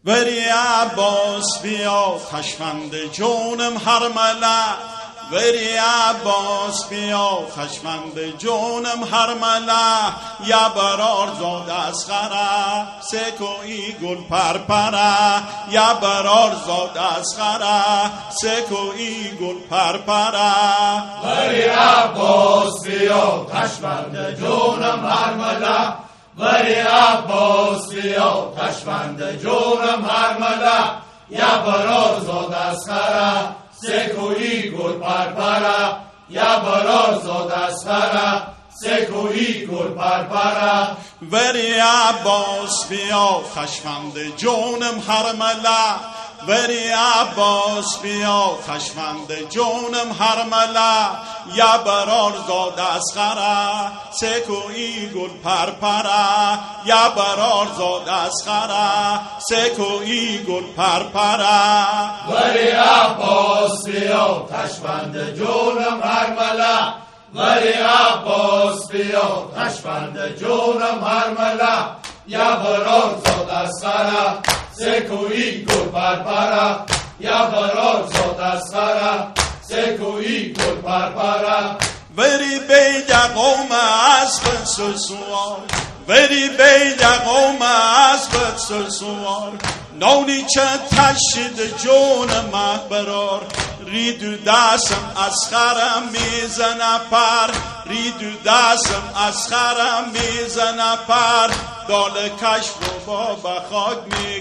وری عباس بیا خشمند جونم هرمله وری عباس بیا خشمند جونم هرمله یا برار زاد اسخره سکوی گل پرپره یا برار زاد اسخره سکوی گل پرپره وری عباس بیا خشمند جونم هرمله وری عباس بیا خشمند جونم هرمله یا برار زاد اسخره سکویی گل پرپره یا برار زاد اسخره سکویی گل پرپره وری عباس بیا خشمند جونم هرمله وری عباس بیا خشمند جونم هرمله یا برار زاد اسخره سکویی گل پرپره یا برار زاد اسخره سکویی گل پرپره وری عباس بیا خشمند جونم هرمله وری عباس بیا خشمند جونم هرمله یا برار زاد اسخره سکویی گل پرپره یا برار زاد اسخره سکویی گل پرپره وری بید قوم اسب سوار وری بید قوم اسب سوار نونی چه تشید جون مهبرار ریدو دستم اسخرم میزنه پر ریدو دستم اسخرم میزنه پر دال کشف و بابا خاک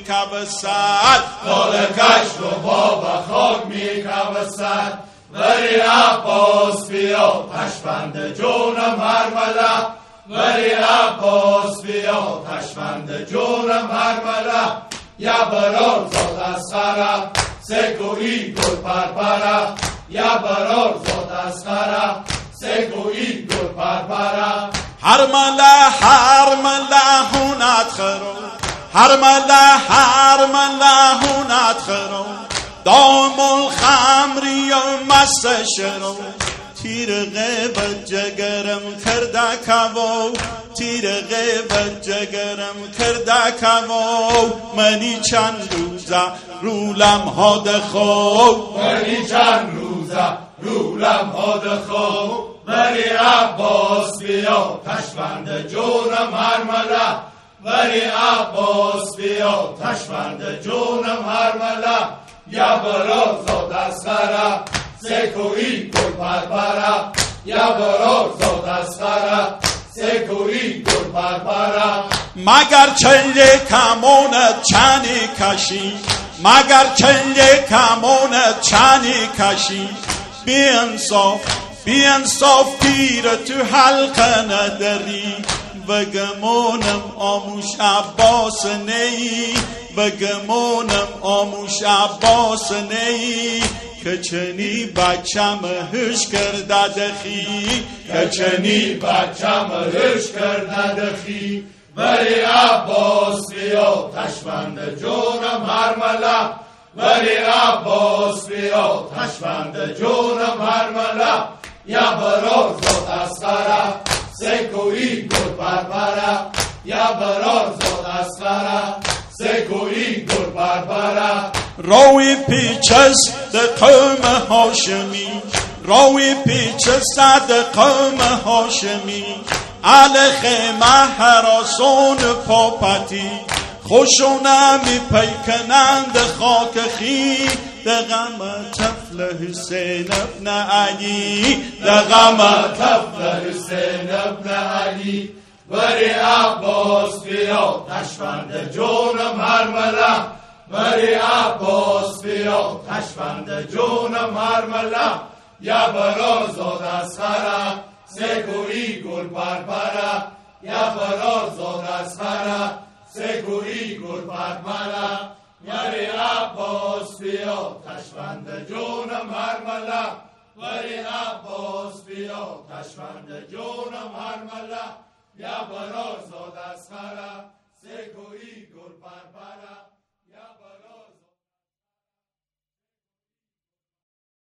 میکبسد دال کشف و بابا خاک میکبسد وری عباس بیا خشمند جونم هرمله وری عباس بیا خشمند جونم هرمله یا برار زاد اسخره سکویی گل پرپره یا برار زاد اسخره سکویی گل پرپره هرمله هرمله هونت خرو هرمله هرمله هونت خرو دام الخمری و مست شرو تیر غیبت جگرم کرده کبو تیر غیبت جگرم کرده کبو منی چند روزه رولم ها دخو منی چند روزه رولم ها دخو وری عباس بیا خشمند جونم هرمله وری عباس بیا خشمند جونم هرمله یا برار زاد اسخره سکویی گل پرپره یا برار زاد اسخره سکویی گل پرپره مگر چله کمونت چنی کشی مگر چله کمونت چنی کشی بی انصاف تیر تو حلقه نداری بگمونم آموش عباس نی بگمونم آموش عباس نی که چنی بچم هش کرده دخی که چنی بچم هش کرده دخی وری عباس بیا خشمند جونم هرمله وری عباس بیا خشمند جونم هرمله یا برار زاد اسخره سکویی گل پرپره یا برار زاد اسخره سکویی گل پرپره راوی پیچست قوم هاشمی راوی پیچست قوم هاشمی علیه هراسون پاپتی خوشونه می پیکنند خاک خی دغم طفل حسین ابن علی دغم طفل حسین ابن علی وری عباس بیا خشمند جونم هرمله وری عباس بیا خشمند جونم هرمله یا برار زاد اسخره سکویی گل پرپره یا برار زاد اسخره سکویی گل پرپره وری عباس بیا خشمند جونم هرمله وری عباس بیا خشمند جونم هرمله یا برار زاد اسخره سکویی گل پرپره